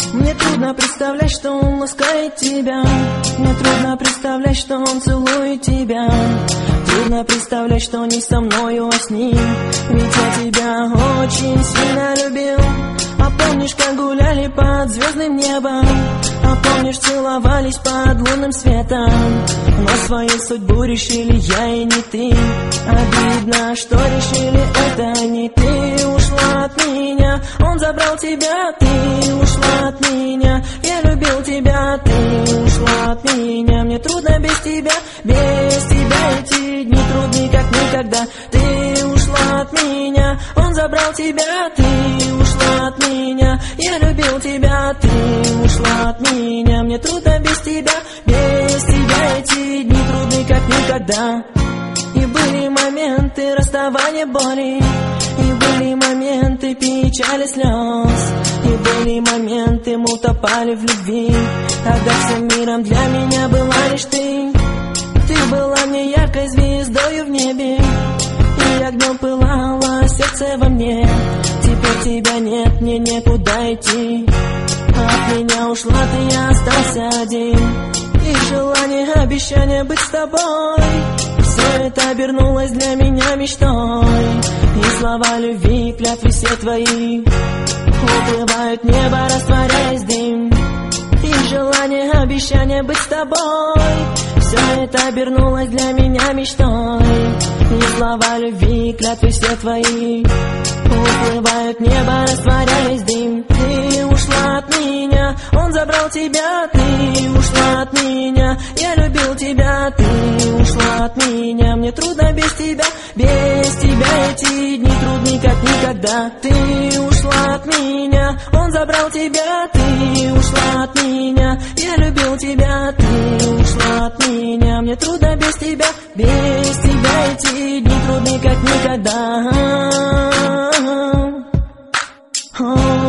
Мне трудно представлять, что он ласкает тебя. Мне трудно представлять, что он целует тебя. Трудно представлять, что не со мною, а с ним. Ведь я тебя очень сильно любил. А помнишь, как гуляли под звездным небом? А помнишь, целовались под лунным светом? Но свою судьбу решили я и не ты. Обидно, что решили это не ты. Ушла от меня, он забрал тебя. Ты ушла от меня, я любил тебя. Ты ушла от меня, мне трудно без тебя. Без тебя эти дни трудны, как никогда. Ты ушла от меня, он забрал тебя. Ты ушла от меня, я любил тебя. Ты ушла от меня, мне трудно без тебя. Без тебя эти дни трудны, как никогда. И были моменты расставания боли, и были моменты печали, слез, и были моменты мы утопали в любви. Тогда всем миром для меня была лишь ты. Ты была мне яркой звездою в небе, и огнем пылало сердце во мне. Теперь тебя нет, мне некуда идти. От меня ушла ты, я остался один. И желание, обещание быть с тобой, все это обернулось для меня мечтой. И слова любви, клятвы все твои уплывают в небо, растворяясь в дым. И желание, обещание быть с тобой, все это обернулось для меня мечтой. И слова любви, клятвы все твои уплывают в небо, растворяясь в дым. Ты ушла от меня, он забрал тебя. Ты ушла от меня, я любил тебя. Ты ушла от меня, мне трудно без тебя. Без тебя эти дни трудны, как никогда. Ты ушла от меня, он забрал тебя. Ты ушла от меня, я любил тебя. Ты ушла от меня, мне трудно без тебя. Без тебя эти дни трудны, как никогда.